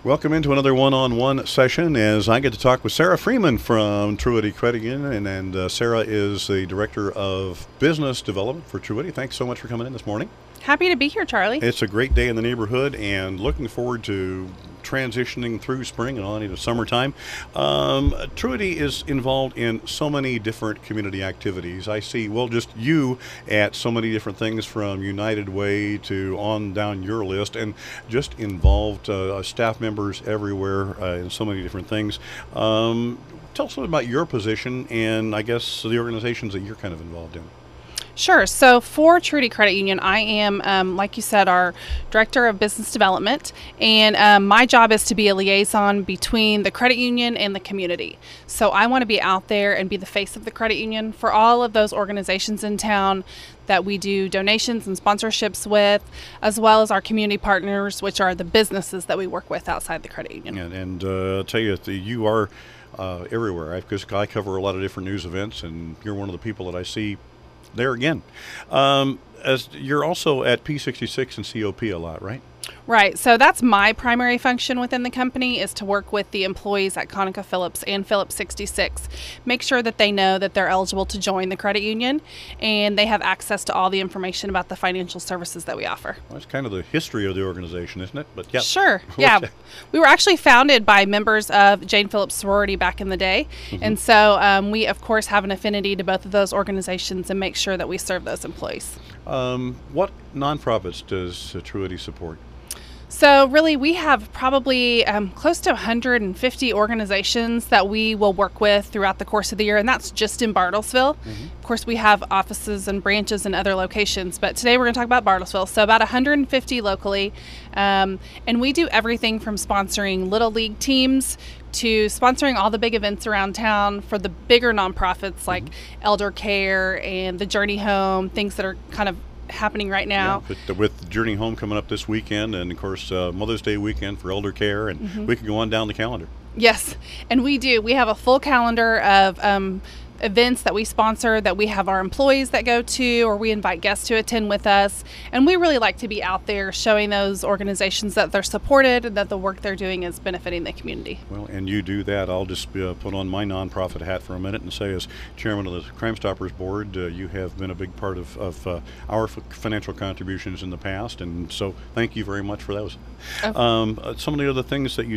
Welcome into another one-on-one session as I get to talk with Sarah Freeman from Truity Credit Union, and Sarah is the Director of Business Development for Truity. Thanks so much for coming in this morning. Happy to be here, Charlie. It's a great day in the neighborhood and looking forward to transitioning through spring and on into summertime. Truity is involved in so many different community activities. I see, well, just you at so many different things from United Way to on down your list, and just involved staff members everywhere in so many different things. Tell us a little about your position and I guess the organizations that you're kind of involved in. Sure. So for Truity Credit Union, I am, like you said, our Director of Business Development, and my job is to be a liaison between the credit union and the community. So I want to be out there and be the face of the credit union for all of those organizations in town that we do donations and sponsorships with, as well as our community partners, which are the businesses that we work with outside the credit union. And I'll tell you, you are everywhere, because I cover a lot of different news events, and you're one of the people that I see there again. As you're also at P66 and COP a lot, right? Right. So that's my primary function within the company, is to work with the employees at ConocoPhillips and Phillips 66. Make sure that they know that they're eligible to join the credit union and they have access to all the information about the financial services that we offer. Well, that's kind of the history of the organization, isn't it? But yeah. Sure. Yeah. We were actually founded by members of Jane Phillips sorority back in the day. Mm-hmm. And so we, of course, have an affinity to both of those organizations and make sure that we serve those employees. What nonprofits does Truity support? So really, we have probably close to 150 organizations that we will work with throughout the course of the year, and that's just in Bartlesville. Mm-hmm. Of course, we have offices and branches in other locations, but today we're going to talk about Bartlesville. So about 150 locally, and we do everything from sponsoring Little League teams to sponsoring all the big events around town for the bigger nonprofits like Elder Care and the Journey Home, things that are kind of happening right now. Yeah, with Journey Home coming up this weekend, and of course Mother's Day weekend for Elder Care, and we can go on down the calendar. Yes, and we do. We have a full calendar of events that we sponsor, that we have our employees that go to, or we invite guests to attend with us. And we really like to be out there showing those organizations that they're supported and that the work they're doing is benefiting the community. Well, and you do that. I'll just put on my nonprofit hat for a minute and say, as chairman of the Crime Stoppers Board, you have been a big part of our financial contributions in the past, and so thank you very much for those. Okay. Some of the other things that you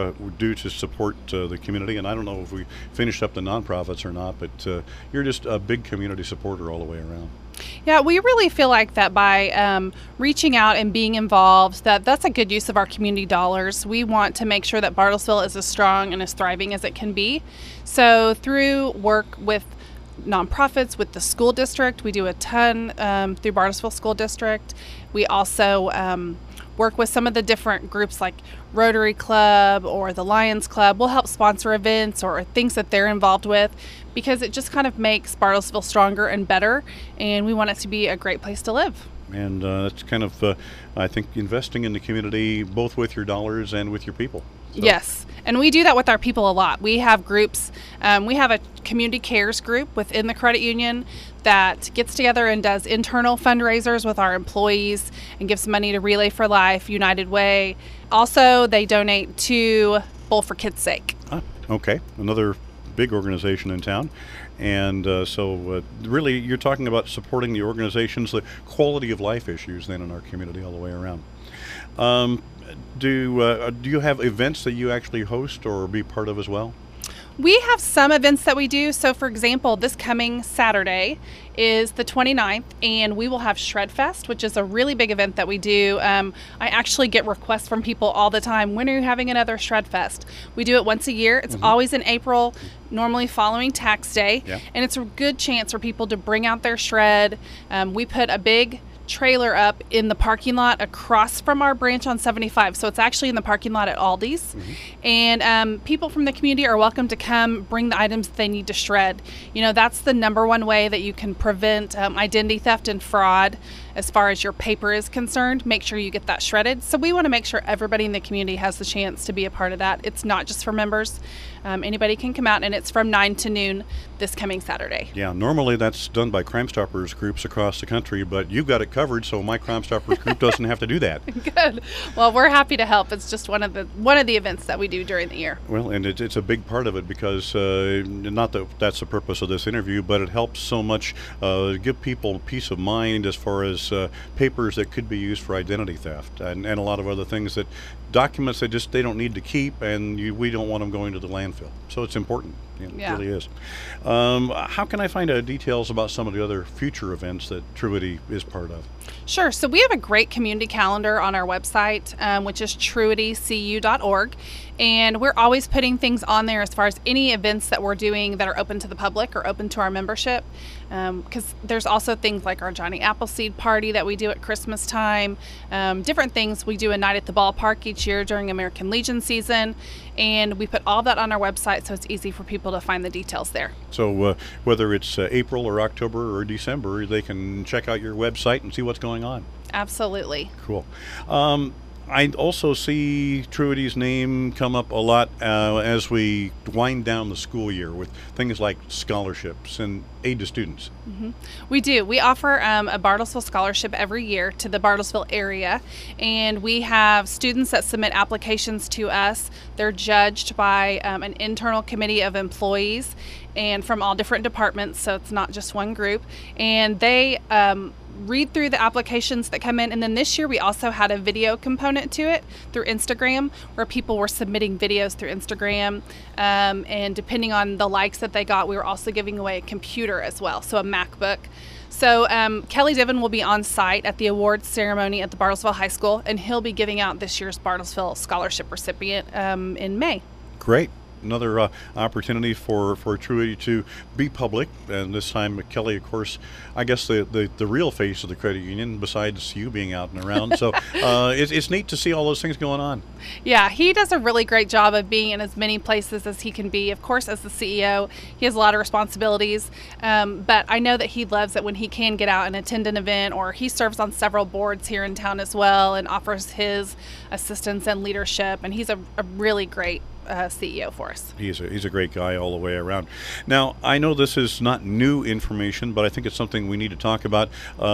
do to support the community, and I don't know if we finished up the nonprofits or not, but you're just a big community supporter all the way around. Yeah, we really feel like that by reaching out and being involved, that's a good use of our community dollars. We want to make sure that Bartlesville is as strong and as thriving as it can be. So through work with nonprofits, with the school district, we do a ton through Bartlesville School District. We also work with some of the different groups like Rotary Club or the Lions Club. We'll help sponsor events or things that they're involved with, because it just kind of makes Bartlesville stronger and better, and we want it to be a great place to live. And that's kind of, I think, investing in the community, both with your dollars and with your people. So. Yes, and we do that with our people a lot. We have groups, we have a community cares group within the credit union that gets together and does internal fundraisers with our employees and gives money to Relay for Life, United Way. Also, they donate to Bowl for Kids' Sake. Okay, another big organization in town. And so really you're talking about supporting the organizations, the quality of life issues then in our community all the way around. Do you have events that you actually host or be part of as well? We have some events that we do. So for example, this coming Saturday is the 29th, and we will have Shred Fest, which is a really big event that we do. I actually get requests from people all the time, when are you having another Shred Fest? We do it once a year. It's always in April, normally following tax day. Yeah. And it's a good chance for people to bring out their shred. We put a big trailer up in the parking lot across from our branch on 75. So it's actually in the parking lot at Aldi's. And people from the community are welcome to come bring the items they need to shred. You know, that's the number one way that you can prevent identity theft and fraud. as far as your paper is concerned, make sure you get that shredded. So we want to make sure everybody in the community has the chance to be a part of that. It's not just for members. Anybody can come out, and it's from 9 to noon this coming Saturday. Yeah, normally that's done by Crime Stoppers groups across the country, but you've got it covered, so my Crime Stoppers group doesn't have to do that. Good. Well, we're happy to help. It's just one of the events that we do during the year. Well, and it's a big part of it because not that that's the purpose of this interview, but it helps so much give people peace of mind as far as papers that could be used for identity theft and a lot of other things, that documents they don't need to keep, and we don't want them going to the landfill. So it's important. It really is. How can I find out details about some of the other future events that Truity is part of? Sure. So we have a great community calendar on our website, which is truitycu.org. And we're always putting things on there as far as any events that we're doing that are open to the public or open to our membership. Because there's also things like our Johnny Appleseed party that we do at Christmas time. Different things. We do a night at the ballpark each year during American Legion season. And we put all that on our website, so it's easy for people to find the details there. So whether it's April or October or December, they can check out your website and see what's going on. Absolutely. Cool. I also see Truity's name come up a lot as we wind down the school year with things like scholarships and aid to students. Mm-hmm. We do. We offer a Bartlesville scholarship every year to the Bartlesville area, and we have students that submit applications to us. They're judged by an internal committee of employees and from all different departments, so it's not just one group, and they read through the applications that come in. And then this year we also had a video component to it through Instagram, where people were submitting videos through Instagram, and depending on the likes that they got, we were also giving away a computer as well, so a MacBook. So Kelly Diven will be on site at the awards ceremony at the Bartlesville High School, and he'll be giving out this year's Bartlesville scholarship recipient in May. Great. Another opportunity for Truity to be public, and this time Kelly, of course, I guess the real face of the credit union, besides you being out and around. So it's neat to see all those things going on. Yeah, he does a really great job of being in as many places as he can be. Of course, as the CEO, he has a lot of responsibilities, but I know that he loves it when he can get out and attend an event, or he serves on several boards here in town as well and offers his assistance and leadership, and he's a really great CEO for us. He's a great guy all the way around. Now, I know this is not new information, but I think it's something we need to talk about.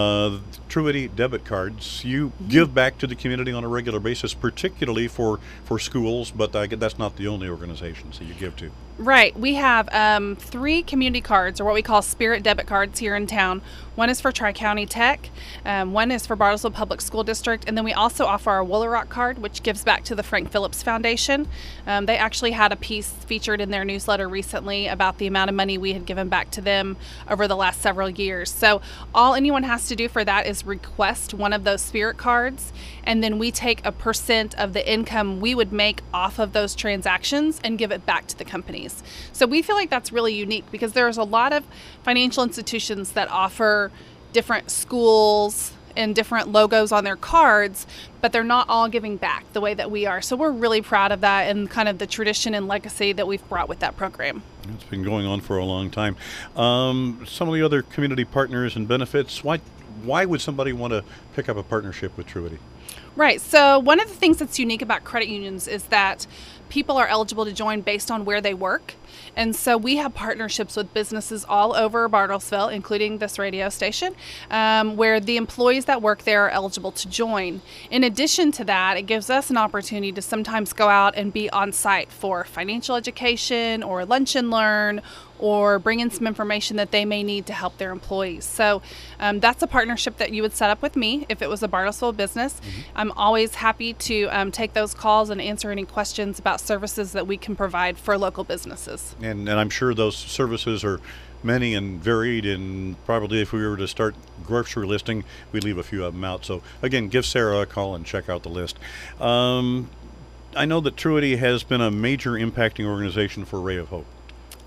Truity debit cards. You give back to the community on a regular basis, particularly for schools, but that's not the only organizations that you give to. Right. We have 3 community cards, or what we call Spirit debit cards here in town. One is for Tri-County Tech, one is for Bartlesville Public School District, and then we also offer our Woolaroc card, which gives back to the Frank Phillips Foundation. They actually had a piece featured in their newsletter recently about the amount of money we had given back to them over the last several years. So all anyone has to do for that is request one of those Spirit cards, and then we take a % of the income we would make off of those transactions and give it back to the companies. So we feel like that's really unique, because there's a lot of financial institutions that offer different schools and different logos on their cards, but they're not all giving back the way that we are. So we're really proud of that and kind of the tradition and legacy that we've brought with that program. It's been going on for a long time. Some of the other community partners and benefits, why would somebody want to pick up a partnership with Truity? Right. So one of the things that's unique about credit unions is that people are eligible to join based on where they work. And so we have partnerships with businesses all over Bartlesville, including this radio station, where the employees that work there are eligible to join. In addition to that, it gives us an opportunity to sometimes go out and be on site for financial education or lunch and learn, or bring in some information that they may need to help their employees. So that's a partnership that you would set up with me if it was a Bartlesville business. Mm-hmm. I'm always happy to take those calls and answer any questions about services that we can provide for local businesses. And I'm sure those services are many and varied, and probably if we were to start grocery listing, we'd leave a few of them out. So again, give Sarah a call and check out the list. I know that Truity has been a major impacting organization for Ray of Hope.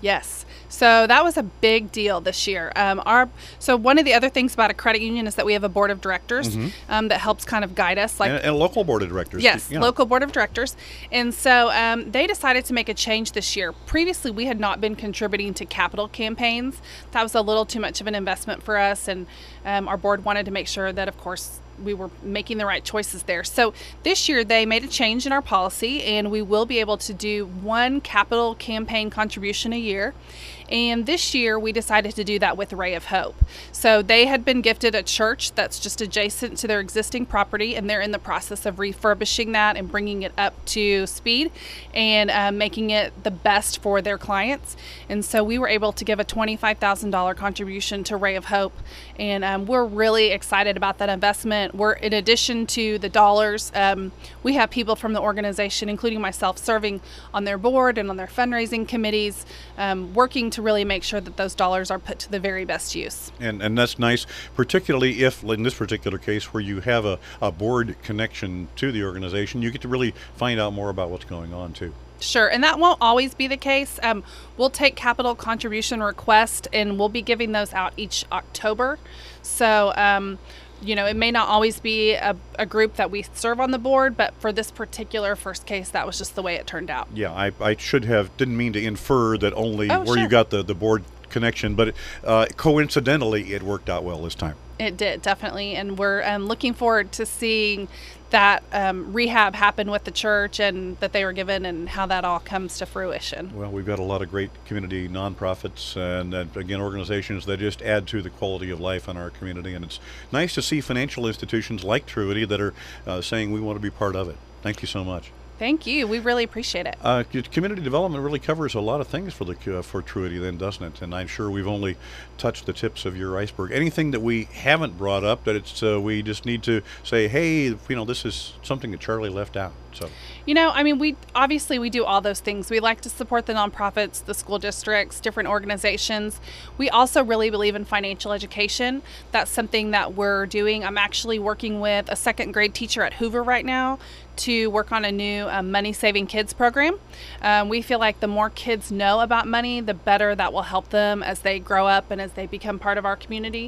Yes. So that was a big deal this year. So one of the other things about a credit union is that we have a board of directors that helps kind of guide us. And a local board of directors. Yes, local board of directors. And so they decided to make a change this year. Previously, we had not been contributing to capital campaigns. That was a little too much of an investment for us. And our board wanted to make sure that, of course, we were making the right choices there. So this year they made a change in our policy, and we will be able to do one capital campaign contribution a year. And this year we decided to do that with Ray of Hope. So they had been gifted a church that's just adjacent to their existing property, and they're in the process of refurbishing that and bringing it up to speed and making it the best for their clients. And so we were able to give a $25,000 contribution to Ray of Hope, and we're really excited about that investment. We're, in addition to the dollars, we have people from the organization, including myself, serving on their board and on their fundraising committees, working to really make sure that those dollars are put to the very best use. And that's nice, particularly if, in this particular case, where you have a board connection to the organization, you get to really find out more about what's going on too. Sure, and that won't always be the case. We'll take capital contribution requests, and we'll be giving those out each October. So, it may not always be a group that we serve on the board, but for this particular first case, that was just the way it turned out. Yeah, I didn't mean to infer that only where sure. You got the board connection, but coincidentally, it worked out well this time. It did, definitely, and we're looking forward to seeing that rehab happen with the church and that they were given, and how that all comes to fruition. Well, we've got a lot of great community nonprofits and again, organizations that just add to the quality of life in our community, and it's nice to see financial institutions like Truity that are saying we want to be part of it. Thank you so much. Thank you. We really appreciate it. Community development really covers a lot of things for Truity, then, doesn't it? And I'm sure we've only touched the tips of your iceberg. Anything that we haven't brought up that we just need to say, hey, this is something that Charlie left out. So, we obviously do all those things. We like to support the nonprofits, the school districts, different organizations. We also really believe in financial education. That's something that we're doing. I'm actually working with a second grade teacher at Hoover right now to work on a new Money Saving Kids program. We feel like the more kids know about money, the better that will help them as they grow up and as they become part of our community.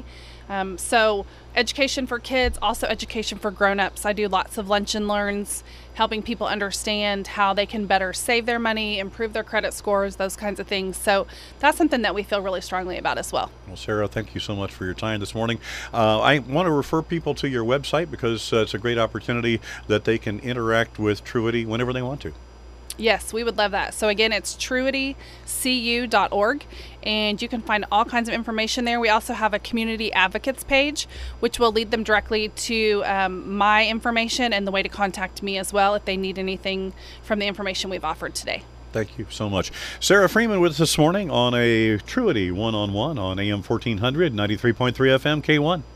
So education for kids, also education for grown-ups. I do lots of lunch and learns, helping people understand how they can better save their money, improve their credit scores, those kinds of things. So that's something that we feel really strongly about as well. Well, Sarah, thank you so much for your time this morning. I want to refer people to your website because it's a great opportunity that they can interact with Truity whenever they want to. Yes, we would love that. So again, it's truitycu.org, and you can find all kinds of information there. We also have a community advocates page, which will lead them directly to my information and the way to contact me as well if they need anything from the information we've offered today. Thank you so much. Sarah Freeman with us this morning on a Truity One-on-One on AM 1400, 93.3 FM, K1.